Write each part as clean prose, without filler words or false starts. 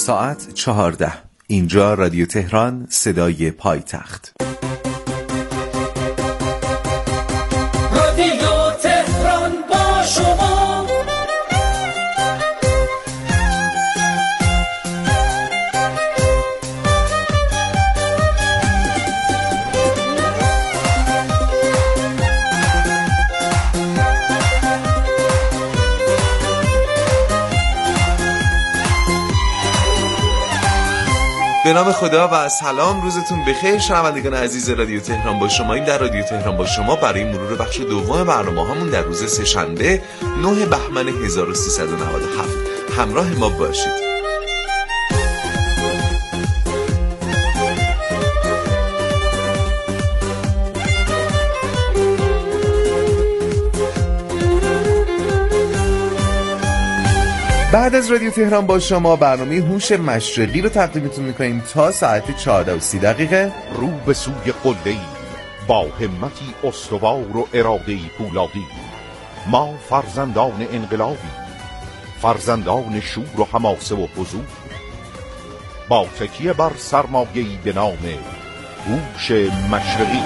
ساعت 14. اینجا رادیو تهران، صدای پایتخت. رادیو تهران با شما. به نام خدا و سلام، روزتون بخیر شنوندگان عزیز رادیو تهران با شماییم. در رادیو تهران با شما برای مرور بخش دوم برنامه‌هامون در روز سه‌شنبه 9 بهمن 1397 همراه ما باشید. بعد از رادیو تهران با شما برنامه هوش مشرقی رو تقدیمتون میکنیم تا ساعت 14:30. رو به سوی قله‌ای با همتی استوار و اراده‌ای پولادی، ما فرزندان انقلابی، فرزندان شور و حماسه و حضور، با تکیه بر سرمایه‌ای به نام هوش مشرقی.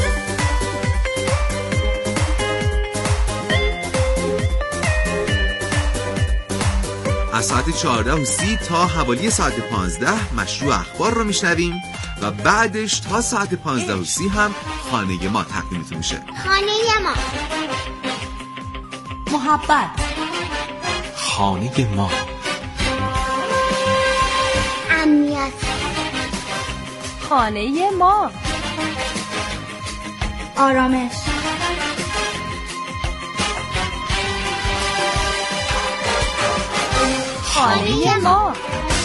از ساعت 14:30 تا حوالی ساعت 15 مشروع اخبار رو میشنویم و بعدش تا ساعت 15:30 هم خانه ما تقدیمتون میشه. خانه ما، محبت، خانه ما، امنیت، خانه ما، آرامش، خانه ما.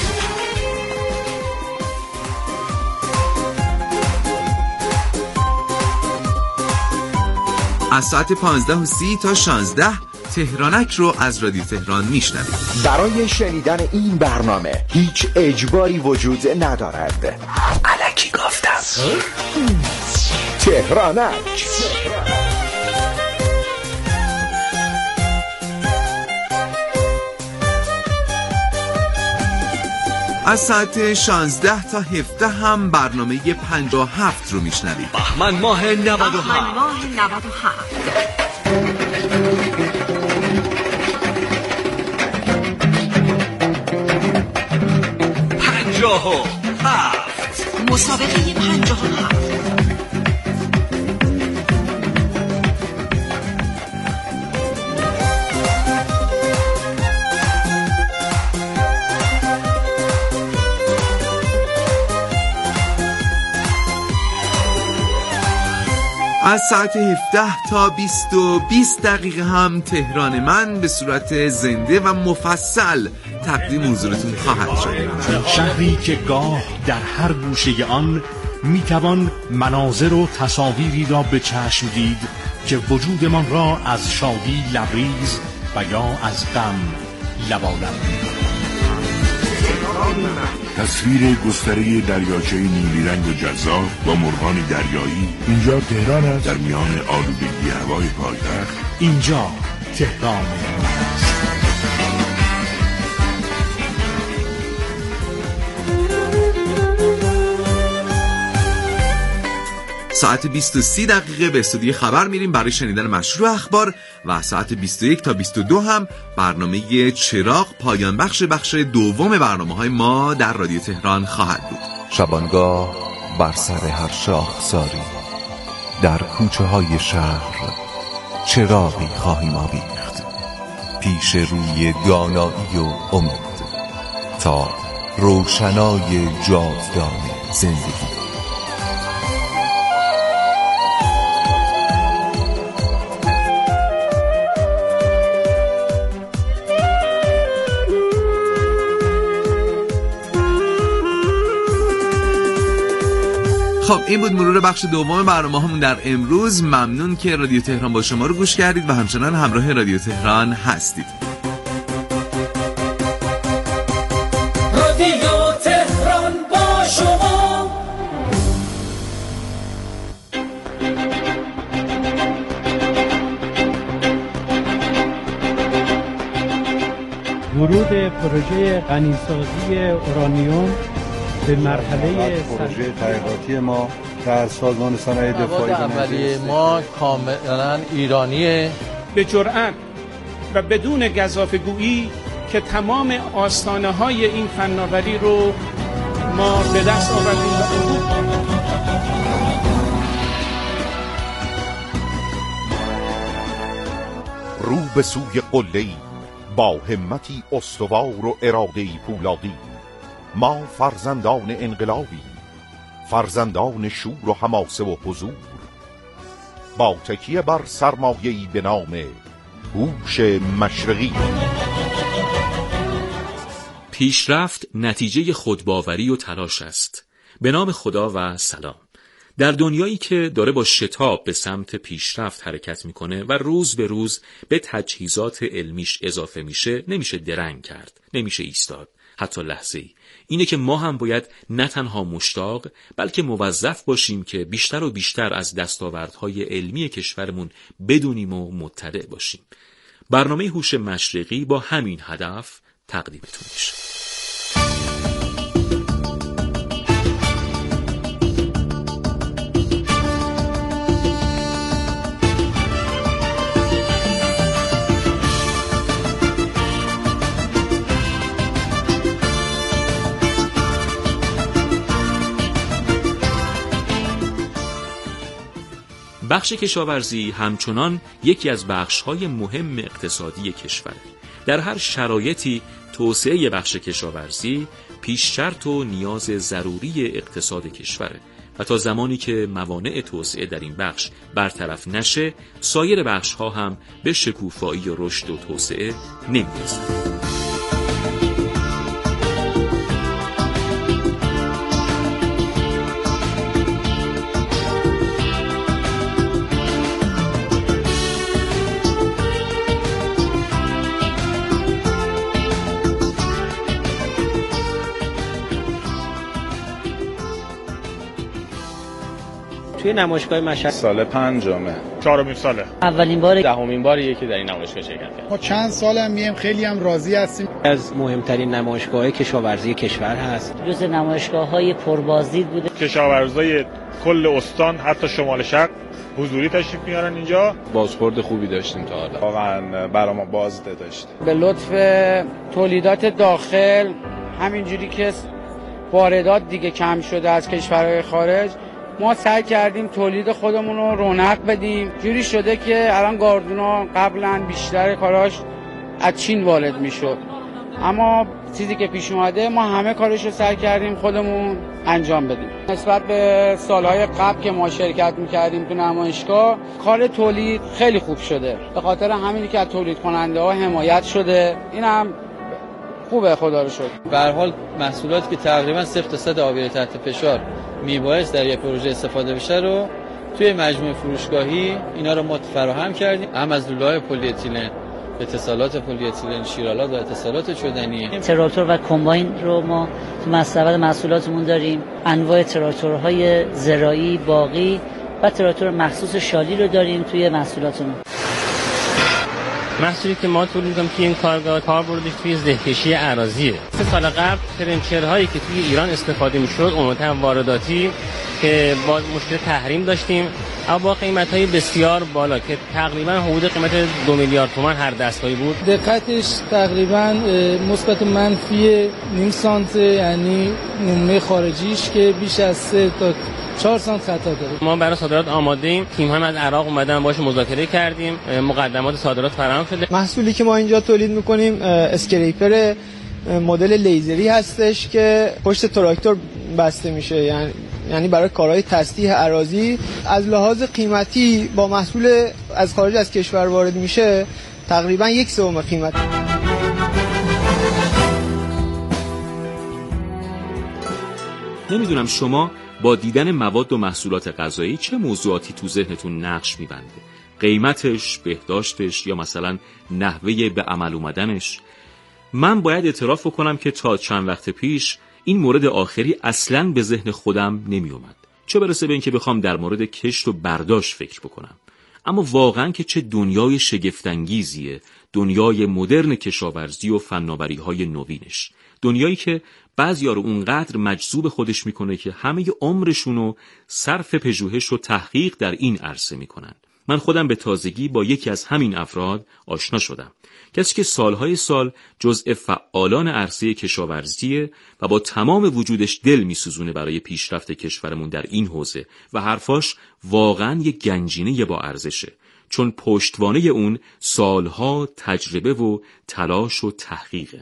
از ساعت 15:30 تا 16 تهرانک رو از رادیو تهران میشنوید. برای شنیدن این برنامه هیچ اجباری وجود ندارد. الکی گفتم. تهرانک. از ساعت 16 تا 17 هم برنامه 57 رو میشنوید. بهمن ماه 97. 57 مسابقه 57. از ساعت 17 تا 20 دقیقه هم تهران من به صورت زنده و مفصل تقدیم حضورتون خواهد شد. شهری که گاه در هر گوشه آن میتوان مناظر و تصاویری را به چشم دید که وجودمان را از شادی لبریز و یا از غم لبالب می‌کند. تصویر گستره دریاچه نیلی رنگ و جذاب با مرغان دریایی. اینجا تهران است. در میان آلودگی هوای پایتخت، اینجا تهران. ساعت 20:30 دقیقه به استودیو خبر میریم برای شنیدن مشروع اخبار و ساعت 21 تا 22 هم برنامه چراغ پایان بخش دوم برنامه‌های ما در رادیو تهران خواهد بود. شبانگاه بر سر هر شاخساری در کوچه های شهر چراغی خواهیم آویخت، پیش روی دانایی و امید، تا روشنای جاودان زندگی. خب این بود مرور بخش دوم برنامه‌هامون در امروز. ممنون که رادیو تهران با شما رو گوش کردید و همچنان همراه رادیو تهران هستید. رادیو تهران با شما. ورود پروژه غنیسازی اورانیوم به مرحله پروژه تحقیقاتی ما در سازمان صنایع دفاعی اولیه ما کاملا ایرانیه. به جرأت و بدون گزافه‌گویی که تمام آستانه‌های این فناوری رو ما به دست آوردیم. رو به سوی قله‌ای با همتی استوار و اراده‌ای پولادی، ما فرزندان انقلابی، فرزندان شور و حماسه و حضور، با تکیه بر سرمایه‌ای به نام هوش مشرقی. پیشرفت نتیجه خودباوری و تلاش است. به نام خدا و سلام. در دنیایی که داره با شتاب به سمت پیشرفت حرکت میکنه و روز به روز به تجهیزات علمیش اضافه میشه، نمیشه درنگ کرد، نمیشه ایستاد، حتی لحظه‌ای. اینه که ما هم باید نه تنها مشتاق بلکه موظف باشیم که بیشتر و بیشتر از دستاوردهای علمی کشورمون بدونیم و مطلع باشیم. برنامه هوش مشرقی با همین هدف تقدیمتون میشه. بخش کشاورزی همچنان یکی از بخش‌های مهم اقتصادی کشوره. در هر شرایطی توسعه بخش کشاورزی پیش شرط و نیاز ضروری اقتصاد کشوره و تا زمانی که موانع توسعه در این بخش برطرف نشه، سایر بخش‌ها هم به شکوفایی و رشد و توسعه نمی‌رسند. توی نمایشگاه مشهد سال 5م 4مین ساله، اولین بار 10مین باریه که در این نمایشگاه شرکت کردم. ما چند سالم میایم، خیلی هم راضی هستیم. از مهمترین نمایشگاه کشاورزی کشور هست. جزو نمایشگاه‌های پربازدید بوده. کشاورزای کل استان حتی شمال شرق حضوری تشریف میارن اینجا. بازخورد خوبی داشتیم تا حالا. واقعا برام بازده داشت. به لطف تولیدات داخل همینجوری که واردات دیگه کم شده از کشورهای خارج، ما سعی کردیم تولید خودمون رو رونق بدیم. جوری شده که الان گاردونا قبلا بیشتر کاراش از چین وارد میشد، اما چیزی که پیش اومده ما همه کارش رو سعی کردیم خودمون انجام بدیم. نسبت به سالهای قبل که ما شرکت میکردیم تو نمایشگاه، کار تولید خیلی خوب شده. به خاطر همینی که از تولید کننده ها حمایت شده، این هم خوبه، خدا رو شکر. به هر حال محصولاتی که تقریبا 0% آبیاری تحت فشار میبایست در یک پروژه استفاده بشه رو توی مجموعه فروشگاهی اینا رو ما فراهم کردیم، هم از لوله‌های پلی اتیلن، اتصالات پلی اتیلن، شیرالات و اتصالات شدنی. تراکتور و کمباین رو ما تو مستبد محصولاتمون داریم. انواع تراکتورهای زراعی، باغی و تراکتور مخصوص شالی رو داریم توی محصولاتمون. محصولی که ما تولید می‌کنیم توی این کارگاه کاربردش توی زهکشی اراضیه. 3 سال قبل پرنچرهایی که توی ایران استفاده می‌شد عموماً وارداتی که با مشکل تحریم داشتیم، اما با قیمت‌های بسیار بالا که تقریباً حدود قیمت 2 میلیارد تومان هر دستگاهی بود. دقتش تقریباً مثبت منفی نیم سانت، یعنی نمونه خارجیش که بیش از 3 تا 4 سانت خطا داره. ما برای صادرات آماده ایم. تیم هم از عراق اومدن باهاش مذاکره کردیم، مقدمات صادرات فراهم شده. محصولی که ما اینجا تولید می‌کنیم اسکریپر مدل لیزری هستش که پشت تراکتور بسته میشه، یعنی برای کارهای تسطیح اراضی. از لحاظ قیمتی با محصول از خارج از کشور وارد میشه تقریبا 1/3 قیمت. نمیدونم شما با دیدن مواد و محصولات غذایی چه موضوعاتی تو ذهنتون نقش میبنده؟ قیمتش، بهداشتش یا مثلا نحوه به عمل اومدنش؟ من باید اعتراف کنم که تا چند وقت پیش این مورد آخری اصلاً به ذهن خودم نمی اومد، چه برسه به این که بخوام در مورد کشت و برداشت فکر بکنم. اما واقعاً که چه دنیای شگفت‌انگیزیه دنیای مدرن کشاورزی و فناوری‌های نوینش. دنیایی که بعضیا رو اونقدر مجذوب خودش میکنه که همه عمرشونو صرف پژوهش و تحقیق در این عرصه میکنن. من خودم به تازگی با یکی از همین افراد آشنا شدم. کسی که سالهای سال جزء فعالان عرصه کشاورزیه و با تمام وجودش دل میسوزونه برای پیشرفت کشورمون در این حوزه و حرفاش واقعا یک گنجینه با ارزشه، چون پشتوانه اون سالها تجربه و تلاش و تحقیقه.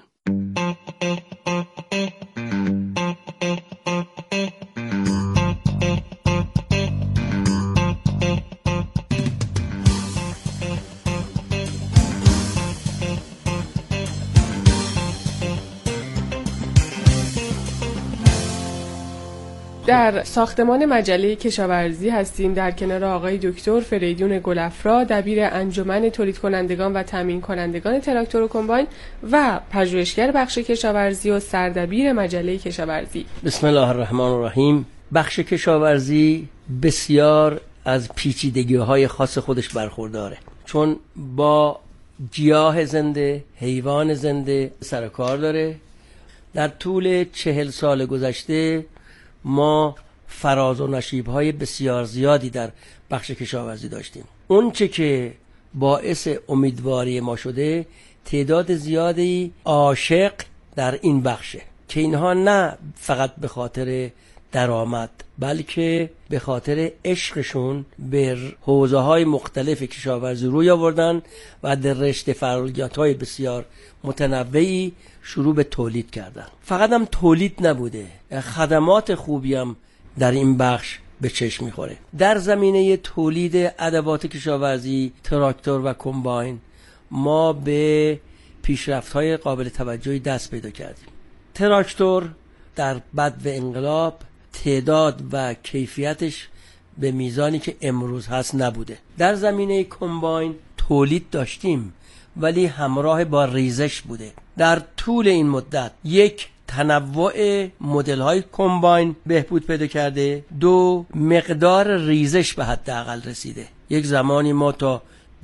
در ساختمان مجله کشاورزی هستیم در کنار آقای دکتر فریدون گلافرا، دبیر انجمن تولید کنندگان و تامین کنندگان تراکتور و کمباین و پژوهشگر بخش کشاورزی و سردبیر مجله کشاورزی. بسم الله الرحمن الرحیم. بخش کشاورزی بسیار از پیچیدگی‌های خاص خودش برخورداره، چون با گیاه زنده، حیوان زنده سر کار داره. در طول 40 سال گذشته ما فراز و نشیب‌های بسیار زیادی در بخش کشاورزی داشتیم. اون چه که باعث امیدواری ما شده تعداد زیادی عاشق در این بخشه که اینها نه فقط به خاطر درآمد بلکه به خاطر عشقشون به حوزه‌های مختلف کشاورزی روی آوردن و در رشته فعالیت‌های بسیار متنوعی شروع به تولید کردن. فقط هم تولید نبوده، خدمات خوبی هم در این بخش به چشم میخوره. در زمینه تولید ادوات کشاورزی، تراکتور و کمباین ما به پیشرفت‌های قابل توجهی دست پیدا کردیم. تراکتور در بدو انقلاب تعداد و کیفیتش به میزانی که امروز هست نبوده. در زمینه کمباین تولید داشتیم ولی همراه با ریزش بوده. در طول این مدت یک تنوع مدل‌های کمباین بهبود پیدا کرده، دو مقدار ریزش به حداقل رسیده. یک زمانی ما تا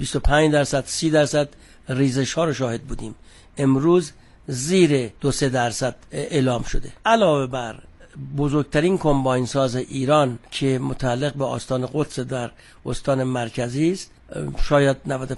25% 30% ریزش ها رو شاهد بودیم، امروز زیر 2-3% اعلام شده. علاوه بر بزرگترین کمباین ساز ایران که متعلق به آستان قدس در استان مرکزی است، شاید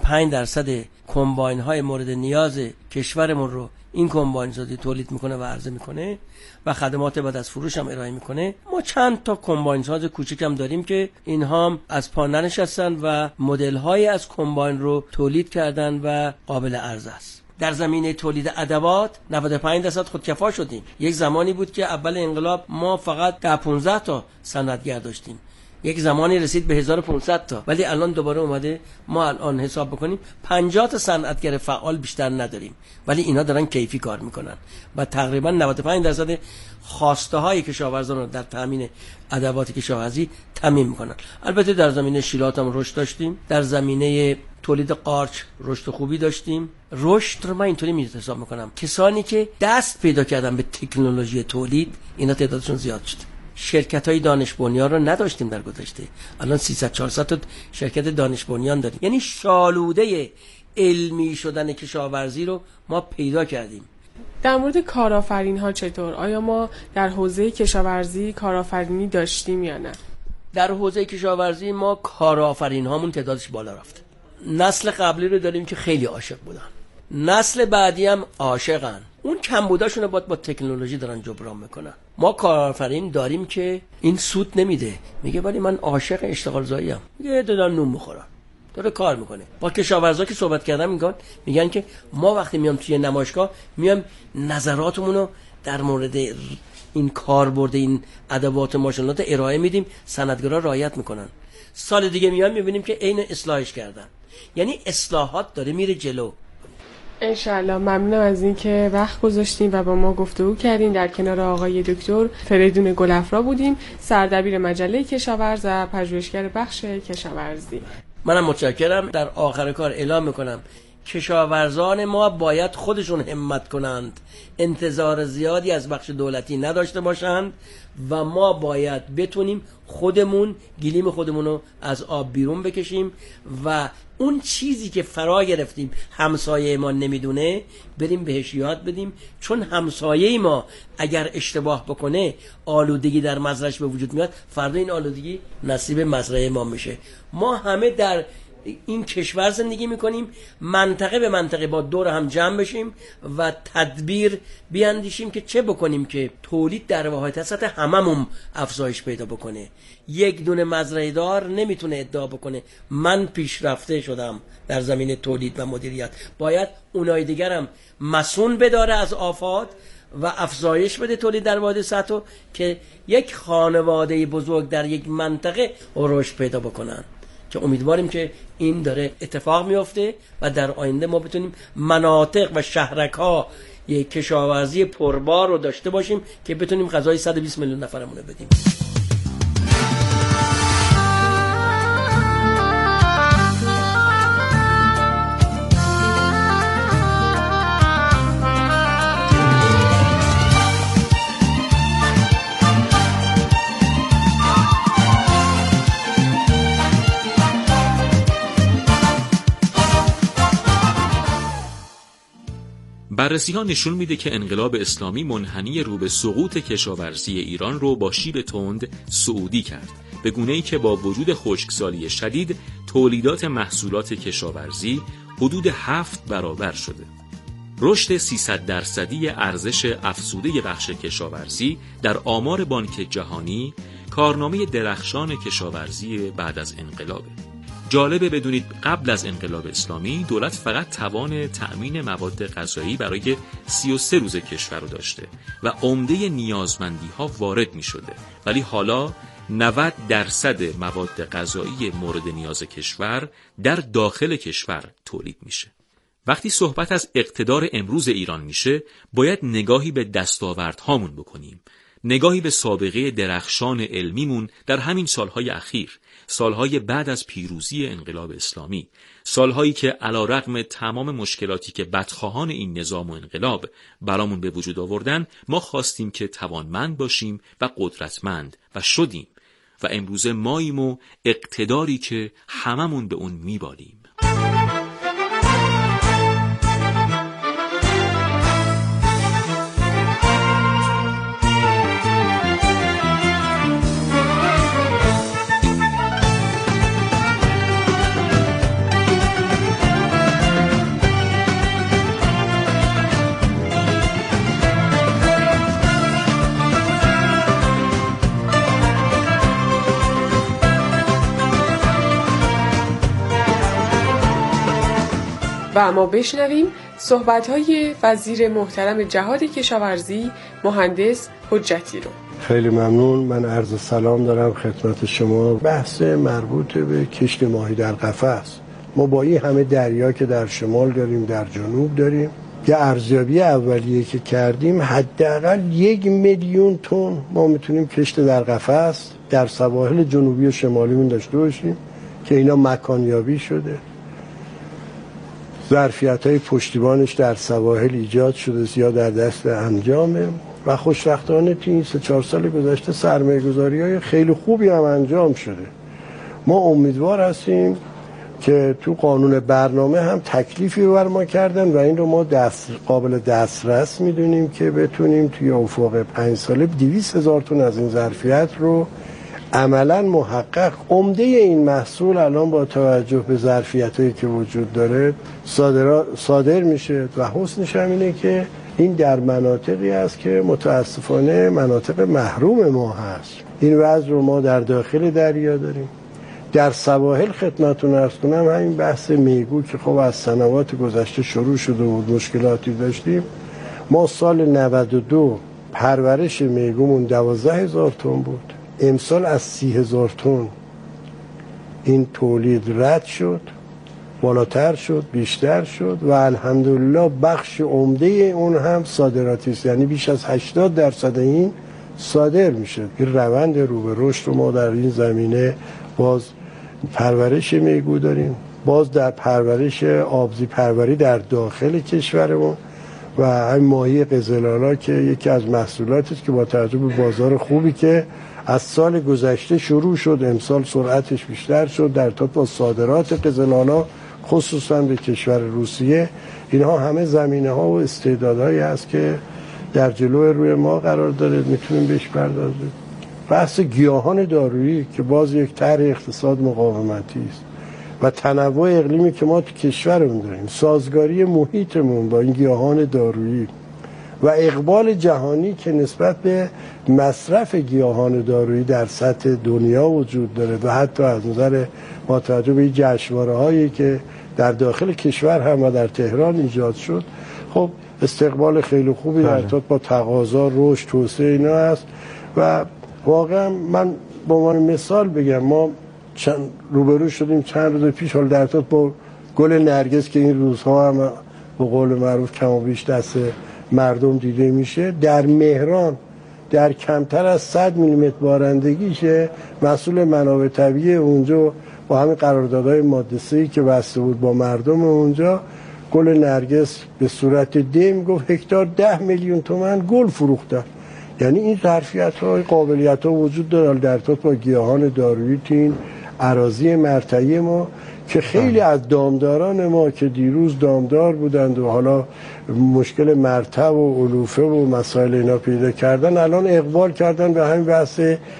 95% کمباین های مورد نیاز کشورمون رو این کمباین سازی تولید میکنه و عرضه میکنه و خدمات بعد از فروش هم ارائه میکنه. ما چند تا کمباین ساز کوچیک هم داریم که اینها از پا ننشستن و مدل های از کمباین رو تولید کردن و قابل عرضه است. در زمینه تولید ادوات 95% خودکفا شدیم. یک زمانی بود که اول انقلاب ما فقط 10-15 تا صنعتگر داشتیم، یک زمانی رسید به 1500 تا، ولی الان دوباره اومده ما الان حساب بکنیم 50 تا صنعتگر فعال بیشتر نداریم، ولی اینا دارن کیفی کار میکنن و تقریبا 95% خواسته های کشاورزان رو در تامین ادوات کشاورزی تامین میکنن. البته در زمینه شیلات هم رشد داشتیم، در زمینه تولید قارچ رشد خوبی داشتیم. رشد رو من اینطوری حساب میکنم کسانی که دست پیدا کردن به تکنولوژی تولید اینا تعدادشون زیاد شد. شرکت‌های دانش بنیان رو نداشتیم در گذشته، الان 300-400 تا شرکت دانش بنیان داریم. یعنی شالوده علمی شدن کشاورزی رو ما پیدا کردیم. در مورد کارآفرین ها چطور؟ آیا ما در حوزه کشاورزی کارآفرینی داشتیم یا نه؟ در حوزه کشاورزی ما کارآفرین هامون تعدادش بالا رفت. نسل قبلی رو داریم که خیلی عاشق بودن، نسل بعدی هم عاشقن، اون کمبوداشون رو با تکنولوژی دارن جبران میکنن. ما کارآفرین داریم که این سود نمیده، میگه ولی من عاشق اشتغال زایی ام، میگه دارن نون میخورن، داره کار میکنه. با کشاورزا که صحبت کردم میگن که ما وقتی میام توی نمایشگاه میام نظراتمون رو در مورد این کاربرد این ادوات ماشینات ارائه میدیم، صنعتگرا رعایت میکنن. سال دیگه میام میبینیم که عین اصلاحش کردن. یعنی اصلاحات داره میره جلو. انشالله. ممنونم از این که وقت گذاشتین و با ما گفتگو کردین. در کنار آقای دکتر فریدون گلافرا بودیم، سردبیر مجله کشاورز و پژوهشگر بخش کشاورزی. منم متشکرم. در آخر کار اعلام میکنم کشاورزان ما باید خودشون همت کنند، انتظار زیادی از بخش دولتی نداشته باشند و ما باید بتونیم خودمون گلیم خودمون رو از آب بیرون بکشیم و اون چیزی که فرا گرفتیم همسایه ما نمیدونه بریم بهش یاد بدیم، چون همسایه ما اگر اشتباه بکنه آلودگی در مزرعه‌اش به وجود میاد، فردا این آلودگی نصیب مزرعه ما میشه. ما همه در این کشور زندگی میکنیم، منطقه به منطقه با دور هم جمع بشیم و تدبیر بیاندیشیم که چه بکنیم که تولید در واحد سطح هممون افزایش پیدا بکنه. یک دونه مزرعه دار نمیتونه ادعا بکنه من پیشرفته شدم در زمین تولید و مدیریت. باید اونای دیگرم مسئول بداره از آفات و افزایش بده تولید در واحد سطح که یک خانواده بزرگ در یک منطقه رشد پیدا بکنن، که امیدواریم که این داره اتفاق میفته و در آینده ما بتونیم مناطق و شهرک‌ها یک کشاورزی پربار رو داشته باشیم که بتونیم غذای 120 میلیون نفرمون رو بدیم. بررسی‌ها نشون میده که انقلاب اسلامی منحنی رو به سقوط کشاورزی ایران رو با شیب تند صعودی کرد، به گونه‌ای که با وجود خشکسالی شدید تولیدات محصولات کشاورزی حدود 7 برابر شده. رشد 300% ارزش افزوده بخش کشاورزی در آمار بانک جهانی کارنامه درخشان کشاورزی بعد از انقلابه. جالبه بدونید قبل از انقلاب اسلامی دولت فقط توان تأمین مواد غذایی برای 33 روز کشور رو داشته و عمده نیازمندی ها وارد می شده، ولی حالا 90% مواد غذایی مورد نیاز کشور در داخل کشور تولید میشه. وقتی صحبت از اقتدار امروز ایران میشه باید نگاهی به دستاوردهامون بکنیم، نگاهی به سابقه درخشان علمیمون در همین سالهای اخیر، سالهای بعد از پیروزی انقلاب اسلامی، سالهایی که علیرغم تمام مشکلاتی که بدخواهان این نظام و انقلاب برامون به وجود آوردن، ما خواستیم که توانمند باشیم و قدرتمند و شدیم و امروز ماییم و اقتداری که هممون به اون میبالیم. و اما بشنویم صحبت‌های وزیر محترم جهاد کشاورزی مهندس حجتی رو. خیلی ممنون. من عرض سلام دارم خدمت شما. بحث مربوط به کشت ماهی در قفس. ما با این همه دریا که در شمال داریم، در جنوب داریم، یه ارزیابی اولیه که کردیم حداقل 1 میلیون تن ما میتونیم کشت در قفس در سواحل جنوبی و شمالیمون داشته باشیم که اینا مکانیابی شده. ظرفیت‌های پشتیبانش در سواحل ایجاد شده یا در دست انجامه و خوشبختانه تو این 3-4 سال گذشته سرمایه‌گذاری‌های خیلی خوبی هم انجام شده. ما امیدوار هستیم که تو قانون برنامه هم تکلیفی بر ما کردن و این رو ما قابل دسترس میدونیم که بتونیم توی افق 5 ساله 200,000 تن از این ظرفیت رو عملا محقق. عمده این محصول الان با توجه به ظرفیتایی که وجود داره صادر میشه و حسنش هم اینه که این در مناطقی است که متاسفانه مناطق محروم ما هست. این وضع رو ما در داخل دریا داریم. در سواحل خدمتتون عرض کنم همین بحث میگو که خب از سنوات گذشته شروع شده و مشکلاتی داشتیم. ما سال 92 پرورش میگومون 12,000 تن بود. امسال از 30,000 تن این تولید رد شد، بالاتر شد، بیشتر شد و الحمدلله بخش عمده اون هم صادراتی است، یعنی بیش از 80% این صادر میشه. این روند رو به رشد رو ما در این زمینه باز پرورش میگو داریم. باز در پرورش آبزی پروری در داخل کشورمون و همین ماهی قزلالا که یکی از محصولاتی است که با توجه به بازار خوبی که از سال گذشته شروع شد، امسال سرعتش بیشتر شد در ارتباط با صادرات قزلالا خصوصا به کشور روسیه. اینها همه زمینه‌ها و استعدادهایی هست که در جلو روی ما قرار داره، میتونیم بهش پردازیم. بحث گیاهان دارویی که باز یک طرح اقتصاد مقاومتی است و تنوع اقلیمی که ما تو کشورمون داریم، سازگاری محیطمون با این گیاهان دارویی و اقبال جهانی که نسبت به مصرف گیاهان دارویی در سطح دنیا وجود داره و حتی از نظر با توجه به این جشنواره‌هایی که در داخل کشور هم و در تهران ایجاد شد، خب استقبال خیلی خوبی در ارتباط با تقاضا، رشد، توسعه اینا هست. و واقعا من به عنوان مثال بگم، ما روبرو شدیم چند روز پیش حال در ارتباط با گل نرگس که این روزها هم به قول معروف کم و بیش دست مردم دیده میشه. در مهران در کمتر از 100 میلیمتر بارندگیشه مسئول منابع طبیعی اونجا با همین قراردادهای ماده 3 که بسته بود با مردم اونجا، گل نرگس به صورت دم گفت هکتار 10 میلیون تومان گل فروختن. یعنی این ظرفیت‌ها، قابلیت‌ها وجود داره در ارتباط با گیاهان دارویی این اراضی مرتعی ما که خیلی از دامداران ما که دیروز دامدار بودند و حالا مشکل مرتع و علوفه و مسائل اینا پیدا کردن، الان اقبال کردن به همین بحث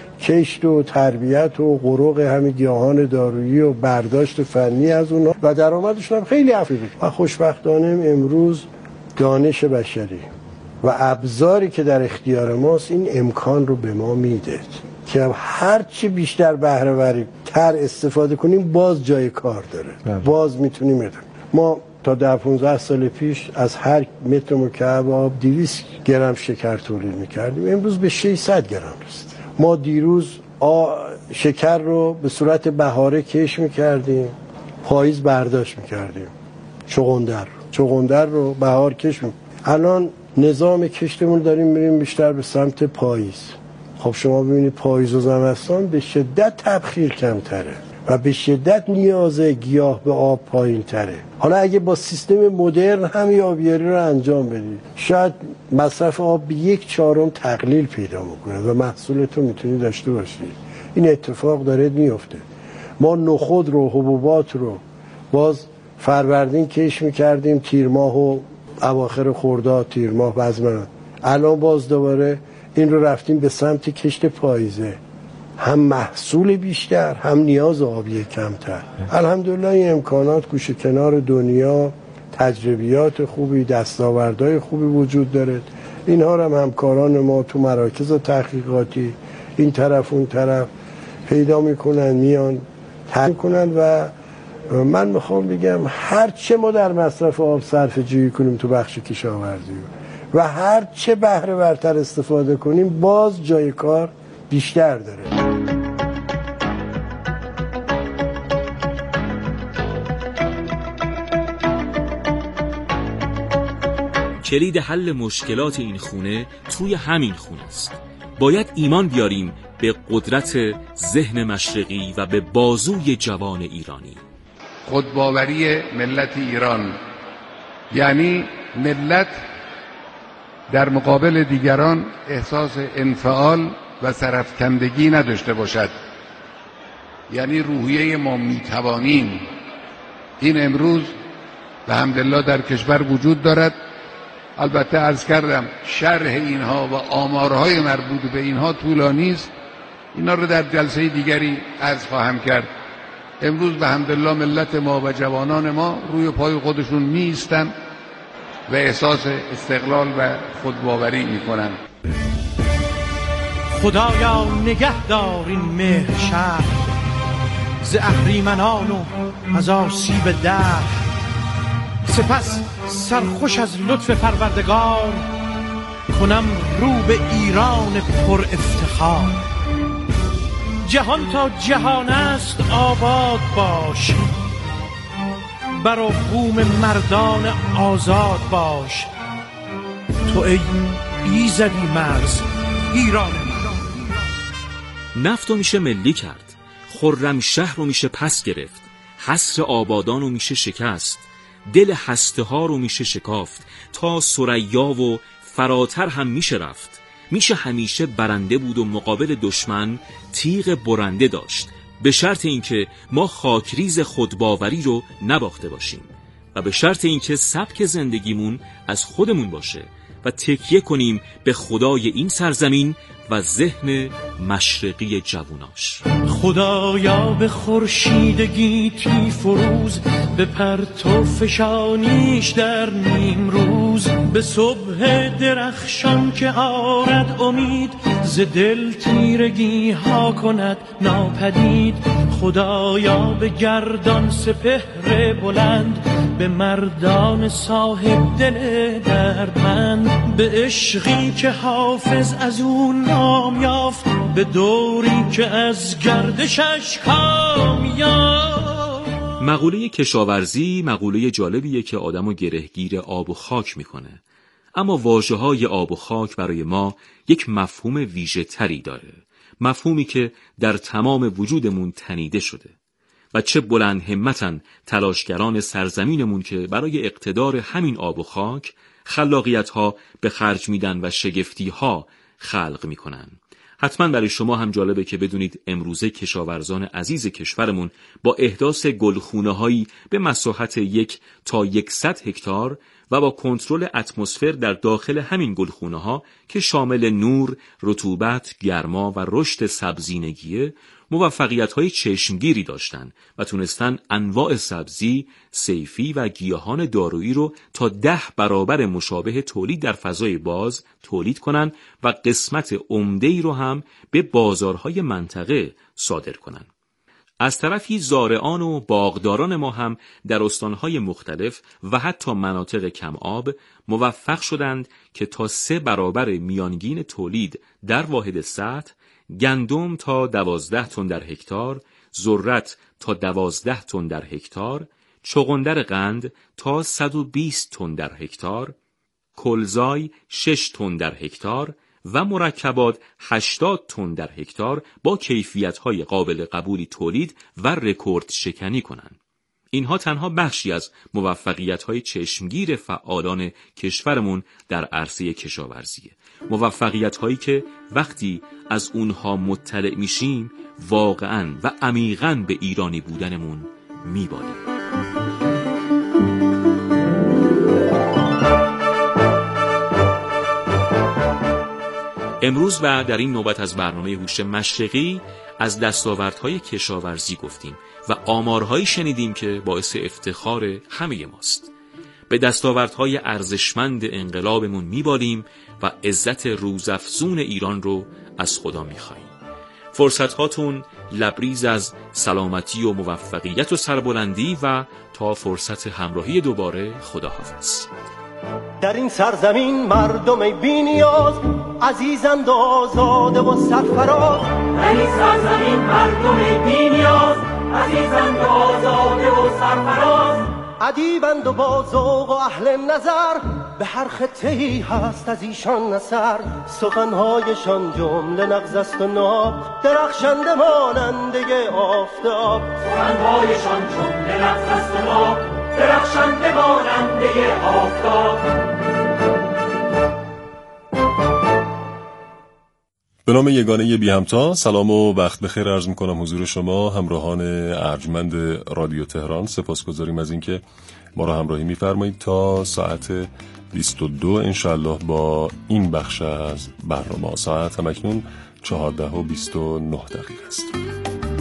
کشت و تربیت و قروق همین گیاهان دارویی و برداشت فنی از اونها و درآمدشون هم خیلی افزوده. و خوشبختانه امروز دانش بشری و ابزاری که در اختیار ماست این امکان رو به ما میده که هر چی بیشتر بهره وری تر استفاده کنیم باز جای کار داره، باز میتونیم بدیم. ما تا 10-15 سال پیش از هر متر مکعب آب 200 گرم شکر تولید میکردیم، امروز به 600 گرم رسید. ما دیروز شکر رو به صورت بهاره کش میکردیم، پاییز برداشت میکردیم. چغندر رو بهار کش میکردیم. الان نظام کشتمون داریم میریم بیشتر به سمت پاییز. خب شما ببینید پاییز و زمستان به شدت تبخیر کمتره و به شدت نیاز گیاه به آب پایین تره. حالا اگه با سیستم مدرن همین آبیاری رو انجام بدید شاید مصرف آب به 1/4 تقلیل پیدا میکنه و محصولتو میتونید داشته باشید. این اتفاق داره میفته. ما نخود رو، حبوبات رو باز فروردین کش میکردیم، تیر ماه و اواخر خرداد، تیر ماه بزمن، الان باز دوباره این رو رفتیم به سمت کشت پاییزه. هم محصول بیشتر، هم نیاز آبی کمتر. الحمدلله این امکانات گوشه کنار دنیا، تجربیات خوبی، دستاوردهای خوبی وجود داره. اینها رو هم همکاران ما تو مراکز تحقیقاتی این طرف اون طرف پیدا میکنن، میان تحقیق کنن و من میخوام بگم هر چه ما در مصرف آب صرفه جویی کنیم تو بخش کشاورزی و هر چه بهره ورتر استفاده کنیم باز جای کار بیشتر داره. کلید حل مشکلات این خونه توی همین خونه است. باید ایمان بیاریم به قدرت ذهن مشرقی و به بازوی جوان ایرانی. خودباوری ملت ایران یعنی ملت در مقابل دیگران احساس انفعال و سرفکندگی نداشته باشد. یعنی روحیه ما میتوانیم. این امروز به حمدالله در کشور وجود دارد. البته عرض کردم شرح اینها و آمارهای مربوط به اینها طولانی است، اینا رو در جلسه دیگری عرض خواهم کرد. امروز به حمدالله ملت ما و جوانان ما روی پای خودشون می ایستن و احساس استقلال و خودباوری می کنن. خدایا نگه دار این مهر شهر ز اهریمنان و از آسیب دهر، سپس سرخوش از لطف پروردگار کنم رو به ایران پر افتخار. جهان تا جهان است آباد باش، بر و بوم مردان آزاد باش. تو ای ایزدی مرز ایران نفت رو میشه ملی کرد، خرم شهر رو میشه پس گرفت، حصر آبادان رو میشه شکست، دل هسته ها رو میشه شکافت، تا ثریا و فراتر هم میشه رفت. میشه همیشه برنده بود و مقابل دشمن تیغ برنده داشت، به شرط اینکه ما خاکریز خودباوری رو نباخته باشیم و به شرط اینکه سبک زندگیمون از خودمون باشه و تکیه کنیم به خدای این سرزمین و ذهن مشرقی جووناش. خدایا به خورشیدگی تی فروز، به پرتو فشانیش در نیم روز، به صبح درخشان که آرد امید، ز دل تیرگی ها کند ناپدید. خدایا به گردان سپهر بلند، به مردان صاحب دل دردمند، به عشقی که حافظ از اون نام یافت، به دوری که از گردشش کام یافت. مقوله کشاورزی مقوله جالبیه که آدمو گرهگیر آب و خاک میکنه، اما واژه‌های آب و خاک برای ما یک مفهوم ویژه تری داره، مفهومی که در تمام وجودمون تنیده شده. و چه بلند همتن تلاشگران سرزمینمون که برای اقتدار همین آب و خاک خلاقیت‌ها به خرج میدن و شگفتی‌ها خلق میکنن. حتما برای شما هم جالبه که بدونید امروزه کشاورزان عزیز کشورمون با احداث گلخونه‌هایی به مساحت 1 تا 100 هکتار و با کنترل اتمسفر در داخل همین گلخونه‌ها که شامل نور، رطوبت، گرما و رشد سبزینگیه، موفقیت‌های چشمگیری داشتن و تونستن انواع سبزی، صیفی و گیاهان دارویی رو تا 10 برابر مشابه تولید در فضای باز تولید کنن و قسمت عمده‌ای رو هم به بازارهای منطقه صادر کنن. از طرفی زارعان و باغداران ما هم در استانهای مختلف و حتی مناطق کم آب موفق شدند که تا 3 برابر میانگین تولید در واحد سطح، گندم تا 12 تن در هکتار، ذرت تا 12 تن در هکتار، چغندر قند تا 120 تن در هکتار، کلزای 6 تن در هکتار و مرکبات 80 تن در هکتار با کیفیت‌های قابل قبولی تولید و رکورد شکنی کنند. اینها تنها بخشی از موفقیت‌های چشمگیر فعالان کشورمون در عرصه کشاورزیه. موفقیت‌هایی که وقتی از اونها مطلع میشیم واقعاً و عمیقاً به ایرانی بودنمون میبالیم. امروز و در این نوبت از برنامه هوش مشرقی از دستاوردهای کشاورزی گفتیم و آمارهایی شنیدیم که باعث افتخار همه ماست. به دستاوردهای ارزشمند انقلابمون میبالیم و عزت روزافزون ایران رو از خدا میخواییم. فرصتهاتون لبریز از سلامتی و موفقیت و سربلندی و تا فرصت همراهی دوباره، خداحافظ. در این سرزمین مردم بی نیاز، عزیزند و آزاده و سرفراز. در این سرزمین مردم بی نیاز، عزیزند و آزاده و سرفراز. ادیبند و با ذوق و اهل نظر، به هر خطه‌ای هست از ایشان اثر. سخنهایشان جمله نغز است و ناب، درخشنده ماننده آفتاب. سخنهایشان جمله نغز است و ناب، درخشنده ماننده آفتاب. به نام یگانه بی همتا سلام و وقت بخیر عرض میکنم حضور شما همراهان ارجمند رادیو تهران. سپاسگزاریم از اینکه ما را همراهی میفرمایید تا ساعت 22 انشالله با این بخش از برنامه. ساعت همکنون 14:29 است.